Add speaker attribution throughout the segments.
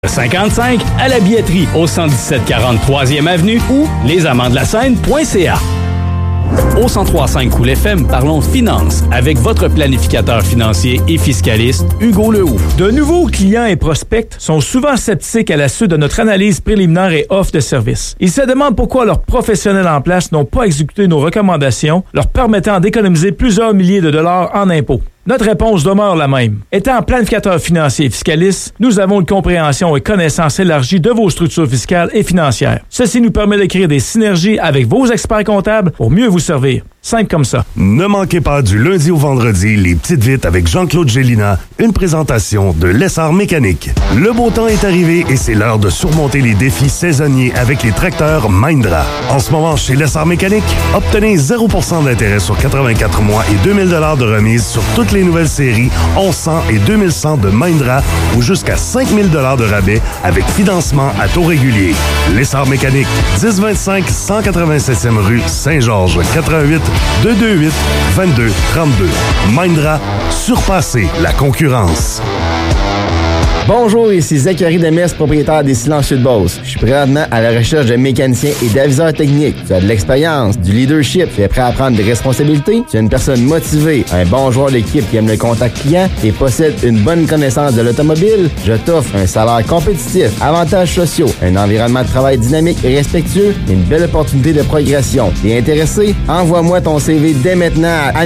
Speaker 1: 55 à la billetterie au 11740 3e Avenue ou lesamandesdelaseine.ca. Au 103.5 Cool FM, parlons finances avec votre planificateur financier et fiscaliste, Hugo Lehoux.
Speaker 2: De nouveaux clients et prospects sont souvent sceptiques à la suite de notre analyse préliminaire et offre de service. Ils se demandent pourquoi leurs professionnels en place n'ont pas exécuté nos recommandations, leur permettant d'économiser plusieurs milliers de dollars en impôts. Notre réponse demeure la même. Étant planificateur financier et fiscaliste, nous avons une compréhension et connaissance élargie de vos structures fiscales et financières. Ceci nous permet de créer des synergies avec vos experts comptables pour mieux vous servir. Simple comme ça.
Speaker 3: Ne manquez pas du lundi au vendredi les Petites Vites avec Jean-Claude Gélina, une présentation de Lessard Mécanique. Le beau temps est arrivé et c'est l'heure de surmonter les défis saisonniers avec les tracteurs Mahindra. En ce moment, chez Lessard Mécanique, obtenez 0% d'intérêt sur 84 mois et 2000 $ de remise sur toutes les nouvelles séries 1100 et 2100 de Mahindra ou jusqu'à 5000 $ de rabais avec financement à taux régulier. Lessard Mécanique, 1025 187e rue Saint-Georges, 88 228 22 32. Mahindra, surpassez la concurrence.
Speaker 4: Bonjour, ici Zachary Demers, propriétaire des Silencieux de Beauce. Je suis présentement à la recherche de mécaniciens et d'aviseurs techniques. Tu as de l'expérience, du leadership, tu es prêt à prendre des responsabilités, tu es une personne motivée, un bon joueur d'équipe qui aime le contact client et possède une bonne connaissance de l'automobile. Je t'offre un salaire compétitif, avantages sociaux, un environnement de travail dynamique et respectueux et une belle opportunité de progression. T'es intéressé? Envoie-moi ton CV dès maintenant à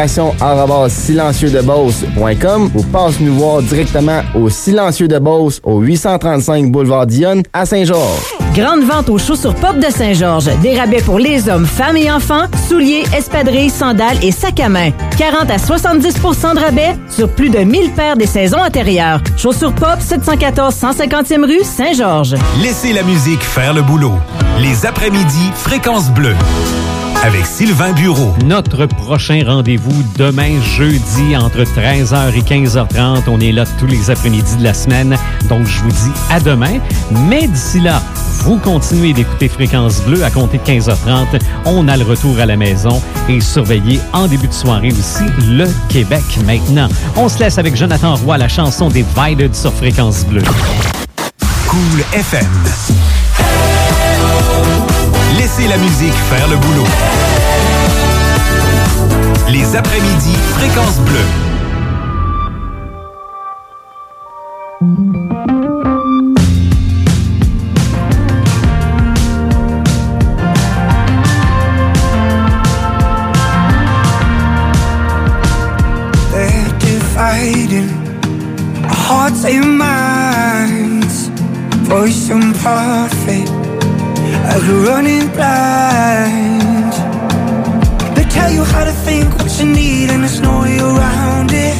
Speaker 4: administration@silencieuxdebeauce.com ou passe nous voir directement au Silencieux de Beauce au 835 boulevard Dionne à Saint-Georges.
Speaker 5: Grande vente aux chaussures pop de Saint-Georges. Des rabais pour les hommes, femmes et enfants, souliers, espadrilles, sandales et sacs à main. 40 à 70 % de rabais sur plus de 1000 paires des saisons antérieures. Chaussures pop, 714 150e rue, Saint-Georges.
Speaker 6: Laissez la musique faire le boulot. Les après-midi, Fréquence Bleue. Avec Sylvain Bureau.
Speaker 7: Notre prochain rendez-vous demain, jeudi, entre 13h et 15h30. On est là tous les après-midi de la semaine. Donc, je vous dis à demain. Mais d'ici là, vous continuez d'écouter Fréquence Bleue à compter de 15h30. On a le retour à la maison et surveillez en début de soirée aussi le Québec maintenant. On se laisse avec Jonathan Roy, la chanson des Divided sur Fréquence Bleue.
Speaker 6: Cool FM. Laissez la musique faire le boulot. Les après-midi, Fréquence Bleue.
Speaker 8: They're dividing our hearts and minds for some profit. As we're running blind, they tell you how to think, what you need, and there's no way around it.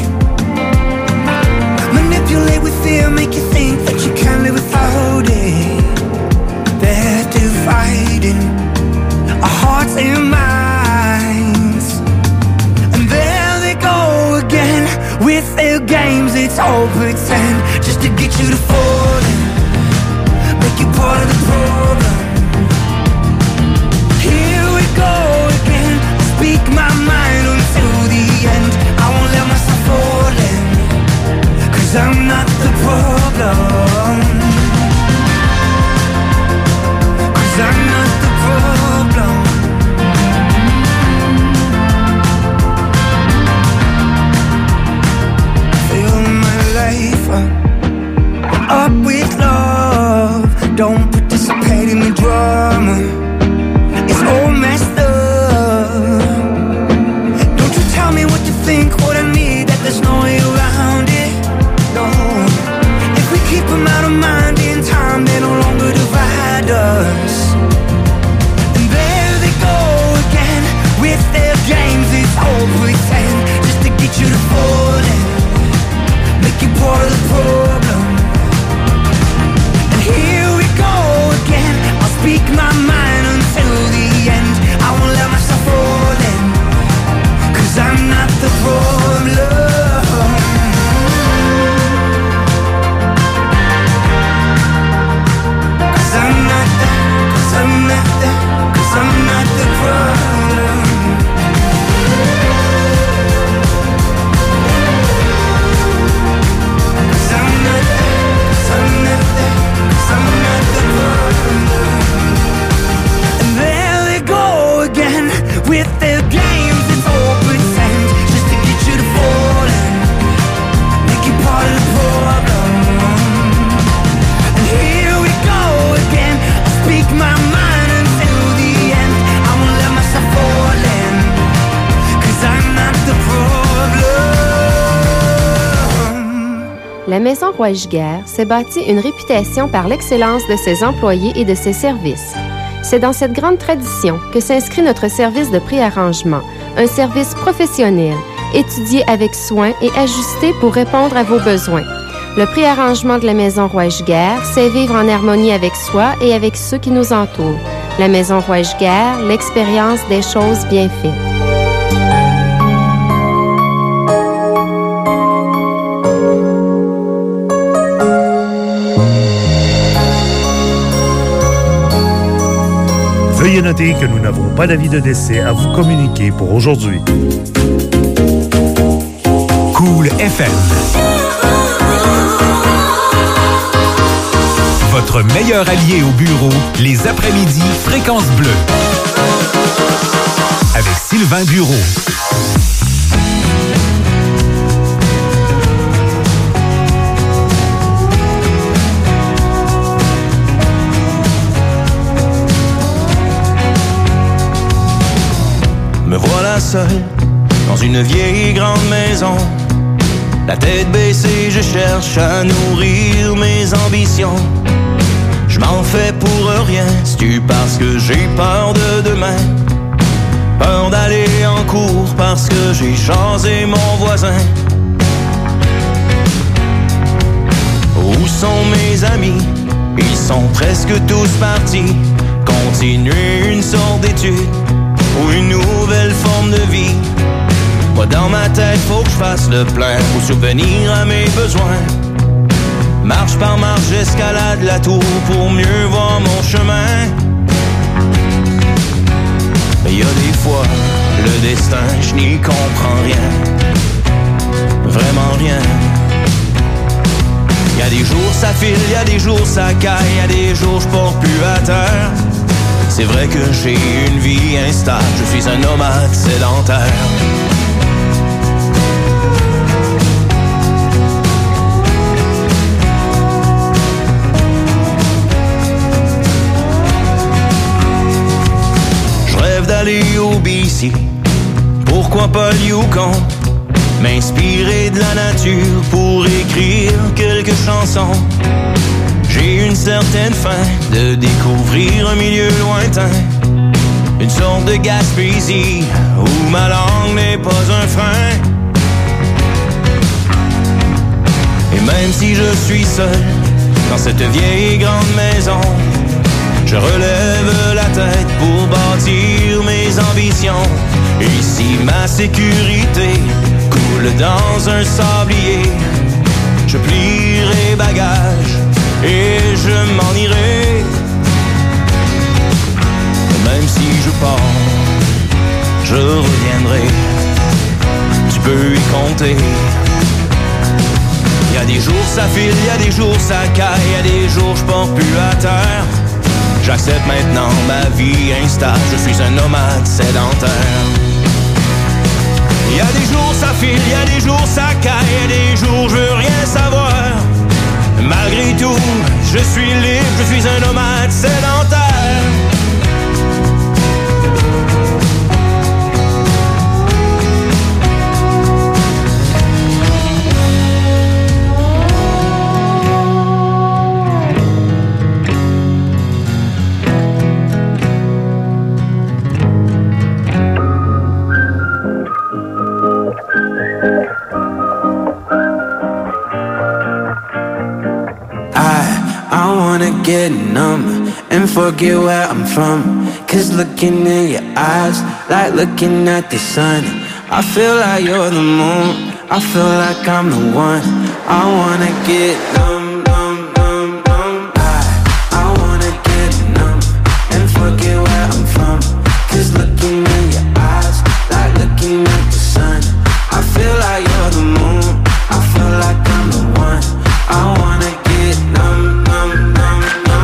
Speaker 8: Manipulate with fear, make you think that you can't live without it. They're dividing our hearts and minds, and there they go again with their games. It's all pretend, just to get you to fall in, make you part of the problem. Go again, speak my mind until the end. I won't let myself fall in, 'cause I'm not the problem. 'Cause I'm not the problem. Fill my life up with love. Don't participate in the drama. It's all messed up. Don't you tell me what to think, what I need, that there's no way around it. No. If we keep them out of mind in time, they no longer divide us.
Speaker 9: Maison Roy Giguère s'est bâtie une réputation par l'excellence de ses employés et de ses services. C'est dans cette grande tradition que s'inscrit notre service de préarrangement, un service professionnel, étudié avec soin et ajusté pour répondre à vos besoins. Le préarrangement de la Maison Roy Giguère, c'est vivre en harmonie avec soi et avec ceux qui nous entourent. La Maison Roy Giguère, l'expérience des choses bien faites.
Speaker 3: Veuillez noter que nous n'avons pas d'avis de décès à vous communiquer pour aujourd'hui.
Speaker 6: Cool FM. Votre meilleur allié au bureau, les après-midi Fréquence Bleue. Avec Sylvain Bureau.
Speaker 10: Me voilà seul dans une vieille grande maison. La tête baissée, je cherche à nourrir mes ambitions. Je m'en fais pour rien, c'est-tu parce que j'ai peur de demain? Peur d'aller en cours parce que j'ai chasé mon voisin. Où sont mes amis? Ils sont presque tous partis. Continuer une sorte d'étude ou une nouvelle forme de vie. Moi dans ma tête, faut que je fasse le plein pour subvenir à mes besoins. Marche par marche, j'escalade la tour pour mieux voir mon chemin. Mais y a des fois, le destin, je n'y comprends rien. Vraiment rien. Y a des jours ça file, y a des jours ça caille, y a des jours je porte plus à terre. C'est vrai que j'ai une vie instable, je suis un nomade sédentaire. Je rêve d'aller au BC, pourquoi pas le Yukon? M'inspirer de la nature pour écrire quelques chansons. J'ai une certaine faim de découvrir un milieu lointain, une sorte de Gaspésie où ma langue n'est pas un frein. Et même si je suis seul dans cette vieille grande maison, je relève la tête pour bâtir mes ambitions. Et si ma sécurité coule dans un sablier, je plierai bagages et je m'en irai. Même si je pars, je reviendrai. Tu peux y compter. Y a des jours ça file, y a des jours ça caille, y a des jours je porte plus à terre. J'accepte maintenant ma vie instable, je suis un nomade sédentaire. Y a des jours ça file, y a des jours ça caille, y a des jours je veux rien savoir. Malgré tout, je suis libre, je suis un nomade sédentaire. Get numb and forget where I'm from. Cause looking in your eyes, like looking at the sun. I feel like you're the moon, I feel like I'm the one. I wanna get numb, numb, numb, numb. I wanna get numb and forget where I'm from. Cause looking in your eyes, like looking at the sun. I feel like you're the moon, I feel like I'm the one. I wanna get numb, numb, numb.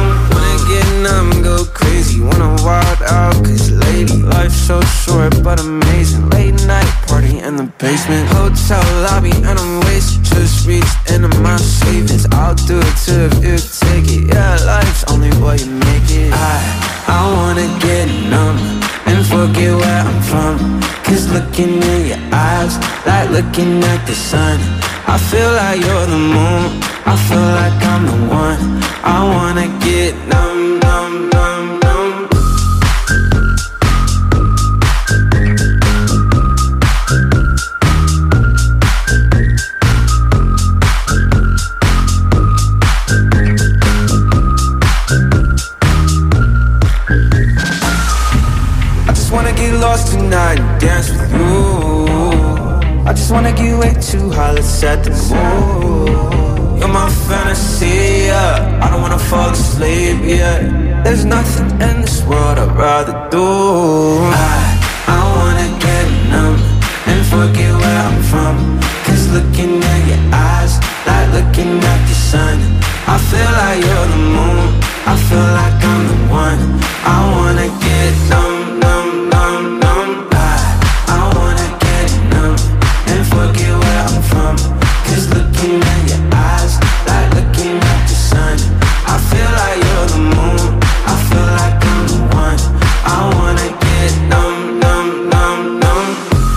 Speaker 10: Go crazy, wanna wild out, cause lately life's so short but amazing. Late night party in the basement, hotel lobby and I'm wasted. Just reached into my savings, I'll do it too if you take it. Yeah, life's only what you make it. I wanna get numb and forget where I'm from. 'cause looking in your eyes, like looking at the sun. I feel like you're the moon, I feel like I'm the one. I wanna get numb, numb, numb, numb. I just wanna get lost tonight and dance with you. I just wanna get way too high, let's set the mood. You're my fantasy, yeah. I don't wanna fall asleep, yeah. There's nothing in this world I'd rather do. I wanna get numb and forget where I'm from. 'Cause looking at your eyes, like looking at the sun. I feel like you're the moon, I feel like I'm the one. I wanna get numb, numb, numb, numb. I wanna get numb and forget where I'm from. 'Cause looking at your eyes, like looking at the sun. I feel like you're the moon, I feel like I'm the one. I wanna get numb, numb, numb, numb.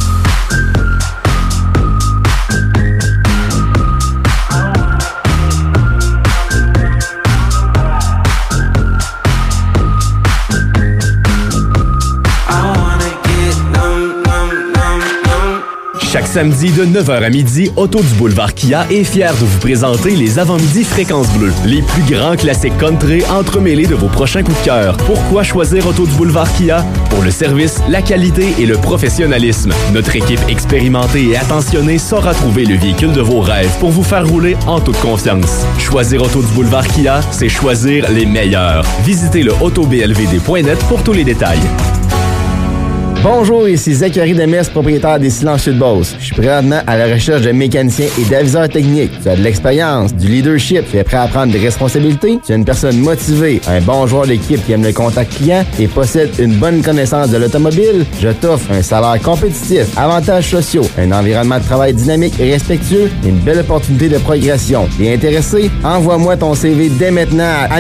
Speaker 11: Chaque samedi de 9h à midi, Auto du Boulevard Kia est fier de vous présenter les avant-midi Fréquences Bleues. Les plus grands classiques country entremêlés de vos prochains coups de cœur. Pourquoi choisir Auto du Boulevard Kia? Pour le service, la qualité et le professionnalisme. Notre équipe expérimentée et attentionnée saura trouver le véhicule de vos rêves pour vous faire rouler en toute confiance. Choisir Auto du Boulevard Kia, c'est choisir les meilleurs. Visitez le autoblvd.net pour tous les détails.
Speaker 4: Bonjour, ici Zachary Demers, propriétaire des Silencieux de Beauce. Je suis présentement à la recherche de mécaniciens et d'aviseurs techniques. Tu as de l'expérience, du leadership, tu es prêt à prendre des responsabilités, tu es une personne motivée, un bon joueur d'équipe qui aime le contact client et possède une bonne connaissance de l'automobile. Je t'offre un salaire compétitif, avantages sociaux, un environnement de travail dynamique et respectueux et une belle opportunité de progression. T'es intéressé? Envoie-moi ton CV dès maintenant à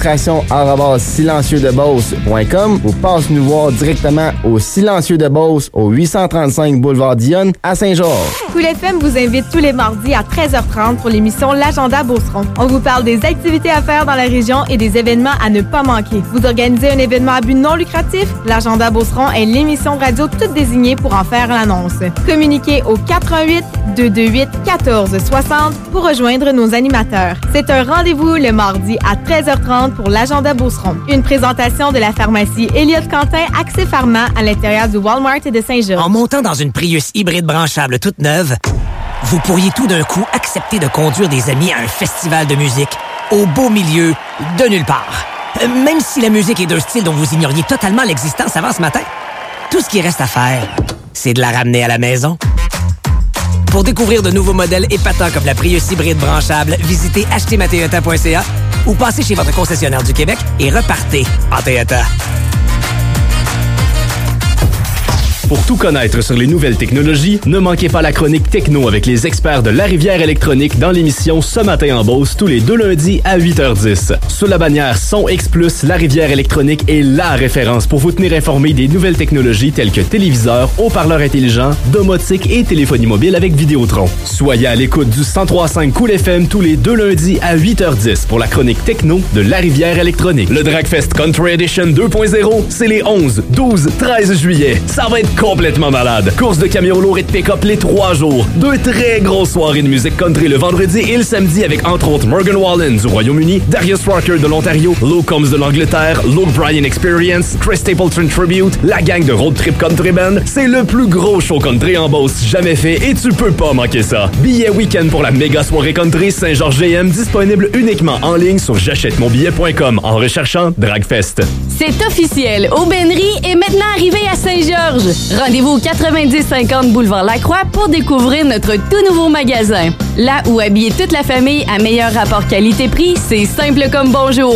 Speaker 4: administration@silencieusdebeauce.com ou passe nous voir directement au Silencieux de Beauce au 835 boulevard Dionne à Saint-Georges.
Speaker 12: Cool FM vous invite tous les mardis à 13h30 pour l'émission L'Agenda Beauceron. On vous parle des activités à faire dans la région et des événements à ne pas manquer. Vous organisez un événement à but non lucratif? L'Agenda Beauceron est l'émission radio toute désignée pour en faire l'annonce. Communiquez au 88 228 1460 pour rejoindre nos animateurs. C'est un rendez-vous le mardi à 13h30 pour l'Agenda Beauceron. Une présentation de la pharmacie Elliott Quentin, Accès Pharma à l'intérieur du Walmart et de Saint-Georges.
Speaker 13: En montant dans une Prius hybride branchable toute neuve, vous pourriez tout d'un coup accepter de conduire des amis à un festival de musique au beau milieu de nulle part. Même si la musique est d'un style dont vous ignoriez totalement l'existence avant ce matin, tout ce qui reste à faire, c'est de la ramener à la maison. Pour découvrir de nouveaux modèles épatants comme la Prius hybride branchable, visitez achetermatoyota.ca ou passez chez votre concessionnaire du Québec et repartez en Toyota.
Speaker 11: Pour tout connaître sur les nouvelles technologies, ne manquez pas la chronique Techno avec les experts de Larivière Électronique dans l'émission Ce matin en Beauce tous les 2 lundis à 8h10. Sous la bannière Son X+, Larivière Électronique est la référence pour vous tenir informé des nouvelles technologies telles que téléviseurs, haut-parleurs intelligents, domotique et téléphonie mobile avec Vidéotron. Soyez à l'écoute du 103.5 Cool FM tous les 2 lundis à 8h10 pour la chronique Techno de Larivière Électronique. Le Dragfest Country Edition 2.0, c'est les 11, 12, 13 juillet. Ça va être complètement malade. Course de camions lourds et de pick-up les 3 jours. 2 très grosses soirées de musique country le vendredi et le samedi avec entre autres Morgan Wallen du Royaume-Uni, Darius Rucker de l'Ontario, Lou Combs de l'Angleterre, Luke Bryan Experience, Chris Stapleton Tribute, la gang de Road Trip Country Band. C'est le plus gros show country en Beauce jamais fait et tu peux pas manquer ça. Billets week-end pour la méga soirée country Saint-Georges GM disponible uniquement en ligne sur j'achètemonbillet.com en recherchant Dragfest.
Speaker 14: C'est officiel. Aubainerie est maintenant arrivé à Saint-Georges. Rendez-vous au 90-50 boulevard Lacroix pour découvrir notre tout nouveau magasin. Là où habiller toute la famille à meilleur rapport qualité-prix, c'est simple comme bonjour.